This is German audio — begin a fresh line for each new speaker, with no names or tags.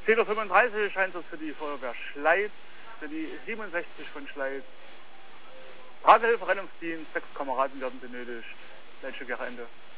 10:35 Einsatz für die Feuerwehr Schleiz, für die 67 von Schleiz. Tragehilfe, Rettungsdienst, 6 Kameraden werden benötigt. Leitstück Ende.